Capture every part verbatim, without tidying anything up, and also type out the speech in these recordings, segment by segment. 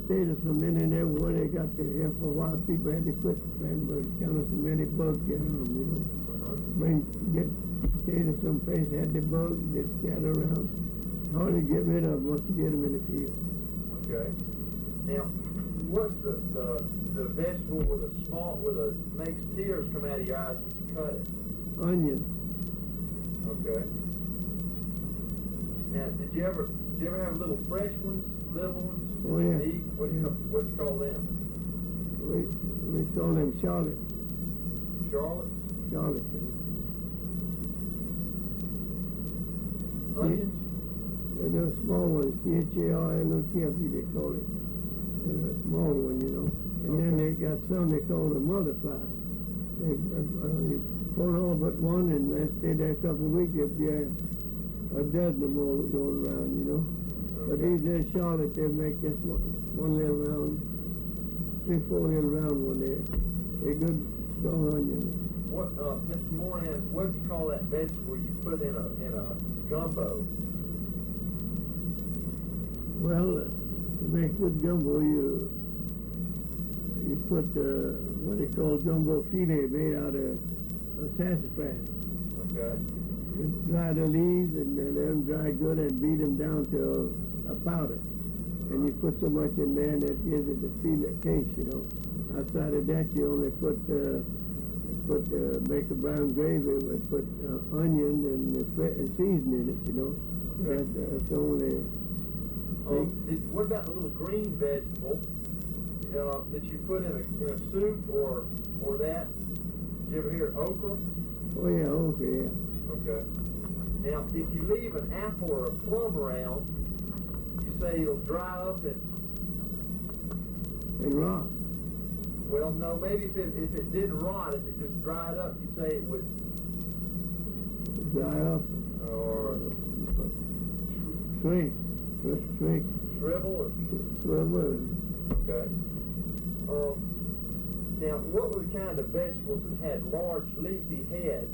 potatoes from in and everywhere they got to here for a while. People had to quit planting, but kind of so many bugs get on them, you know. Uh-huh. Bring, get potatoes someplace, had the bugs, they scatter around. Hard to get rid of them once you get them in the field. Okay. Now, what's the, the, the vegetable with a small, with a, makes tears come out of your eyes when you cut it? Onion. Okay. Now, did you ever, did you ever have little fresh ones, little ones? that Oh, you yeah. eat? What do you, Yeah. call- what do you call them? We, we call them Charlotte. Charlottes? Charlotte. Onions? They're those small ones, C H A R L O T F E they call it. They're a small one, you know. And then Okay. they got some they call the motherflies. They, uh, uh, you pull all but one and they stay there a couple of weeks, there'll be a, a dozen or more going around, you know. But Okay. these little Charlotte, they make just one, one little round, three, four little round one there. They're good, strong onion. What, uh, Mister Moran, what do you call that vegetable you put in a, in a gumbo? Well, uh, to make good gumbo, you you put uh, what they call gumbo filet made out of, of sassafras. Okay. You dry the leaves and uh, let them dry good and beat them down to a, a powder. And you put so much in there that gives it the filet taste, you know. Outside of that, you only put uh, put uh, make a brown gravy with put uh, onion and, uh, and season in it, you know. Okay. That, uh, that's the only. Um, did, what about the little green vegetable uh, that you put in a, in a soup or or that? Did you ever hear okra? Oh yeah, okay, yeah. Okay. Now, if you leave an apple or a plum around, you say it'll dry up and, And rot. well, no, maybe if it, if it didn't rot, if it just dried up, you say it would, Dry up. or Shrink. Shrink. shrivel or, Swivel. okay. Um, now, what were the kind of vegetables that had large leafy heads?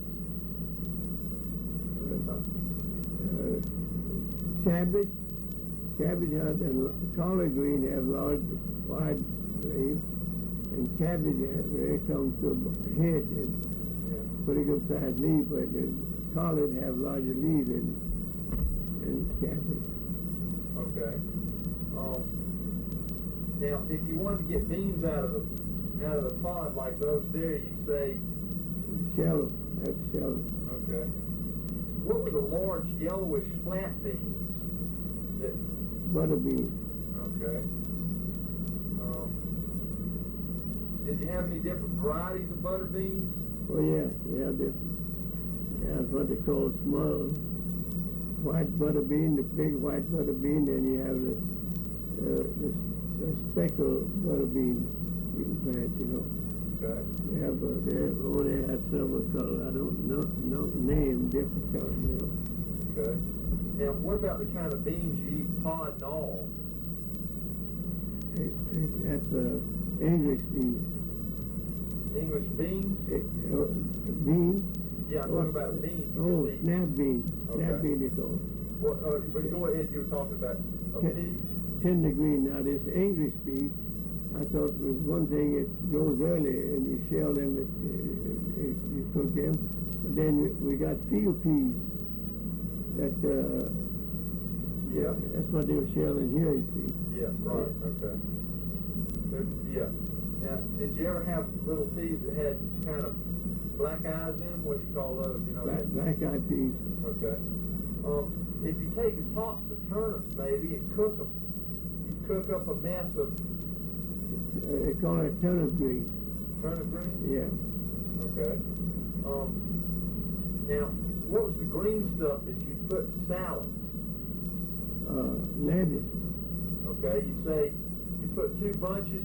Uh, cabbage. Cabbage had and collard green have large, wide leaves, and cabbage have, when it comes to head, they're Yeah. pretty good sized leaf, but the collard have larger leaves than, than cabbage. Okay. Um, now, if you wanted to get beans out of the out of the pod like those there, you say, Shallow. That's shallow. okay. What were the large yellowish flat beans? That, Butter bean. okay. Um, did you have any different varieties of butter beans? Oh yeah, they have different. They have what they call small white butter bean, the big white butter bean, then you have the uh, the, the speckled butter bean you can plant, you know. Okay. They have uh, they have, oh they have several colors. I don't know no name different colors, you know. Okay. Now, what about the kind of beans you eat pod and all? It, it, that's uh, English bean. English beans? It, uh, bean. Yeah, I'm Oh, talking about beans. You Oh, just eat. snap bean. Snap Okay. bean they call it. Well, uh, but go ahead. You were talking about a Ten- pea. Tender green. Now this English bean, I thought was one thing. It grows early and you shell them, it, it, it, you cook them. But then we, we got field peas. That uh, Yeah. that's what they were shelling here. You see. Yeah, right, okay. There- Yeah. Now, did you ever have little peas that had kind of black eyes in them? What do you call those? You know, Black, that- black eyed peas. okay. Um, if you take the tops of turnips maybe and cook them, you cook up a mess of Uh, they call it turnip green. turnip green? Yeah. Okay. Um, now, what was the green stuff that you put in salads? Uh, lettuce. Okay, you say you put two bunches